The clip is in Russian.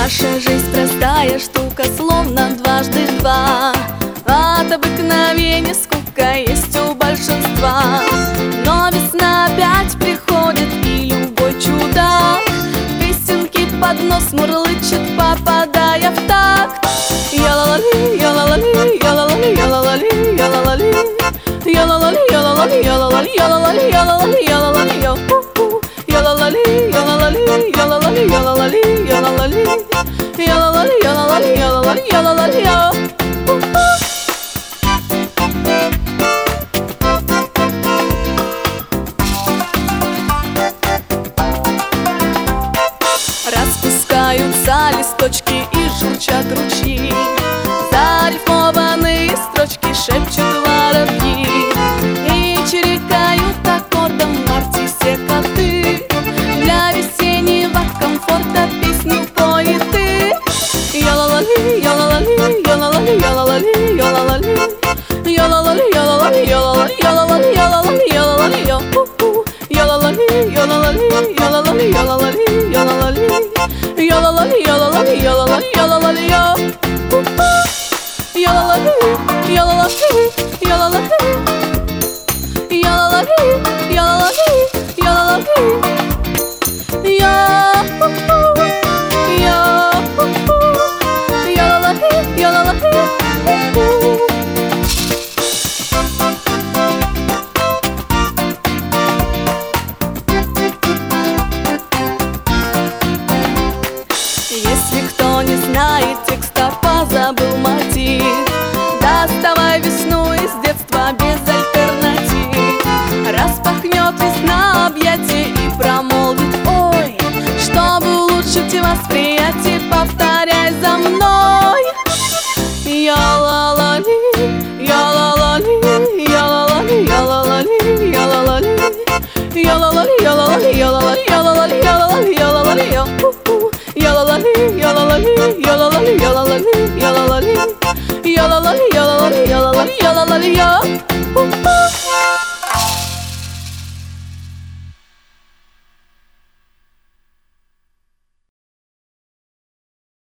Наша жизнь простая штука, словно дважды два. От обыкновения скука есть у большинства. Но весна опять приходит, и любой чудак песенки под нос мурлычет, попадая в такт. Я-ла-ла-ли, я-ла-ла-ли, я-ла-ла-ли, я-ла-ла-ли, я-ла-ла-ли, я-ла-ла-ли, я-ла-ла-ли, я-ла-ла-ли, я-ла-ла-ли, я-ла-ла-ли, я-ла-ла-ли, я-ху-ху. Я-ла-ла-ли, я-ла-ла-ли, я-ла-ла-ли, я-ла-ла-ли, я-ла-ла-ли, я-ла-ла-ли, я-ла-ла-ли, я-ла-ла-ли, я-ла-ла-ли, я-ху-ху. Распускаются листочки и журчат ручьи, зарифмованные строчки шепчут воробьи, и чирикают аккордом в марте все коты. Для весеннего комфорта песню поет ты. Я-ла-ла-ли, я-ла-ла-ли, я-ла-ла-ли, я-ла-ла-ли, я-ла-ла-ли, я-ла-ла-ли, я-ла-ла-ли, я-ла-ла-ли, я-ла-ла-ли, я-ла-ла-ли, я-ла-ла-ли, я-ху-ху. Я-ла-ла-ли, я-ла-ла-ли, я-ла-ла-ли, я-ла-ла-ли, я-ла-ла-ли, я-ла-ла-ли, я-ла-ла-ли, я-ла-ла-ли, я-ла-ла-ли, я-ху-ху. Я-ла-ла-ли, я-ла-ла-ли, я-ла-ла-ли, я-ла-ла-ли, я-ла-ла-ли, я-ла-ла-ли, я-ху-ху, я-ху-ху, я-ла-ла-ли, я-ла-ла-ли, ху-ху. Если кто не знает текста, позабыл мотив, доставай весну из детства без альтернатив. Распахнет весна объятия и промолвит: ой, чтобы улучшить восприятие, повторяй за мной. Я-ла-ла-ли, я-ла-ла-ли, я-ла-ла-ли, я-ла-ла-ли, я-ла-ла-ли, я-ла-ла-ли, я-ла-ла-ли, я-ла-ла-ли, я-ла-ла-ли, я-ла-ла-ли, я-ла-ла-ли, я-ху-ху. Я-ла-ла-ли, я-ла-ла-ли, я-ла-ла-ли, я-ла-ла-ли, я-ла-ла-ли, я-ла-ла-ли, я-ла-ла-ли, я-ла-ла-ли, я-ла-ла-ли, я.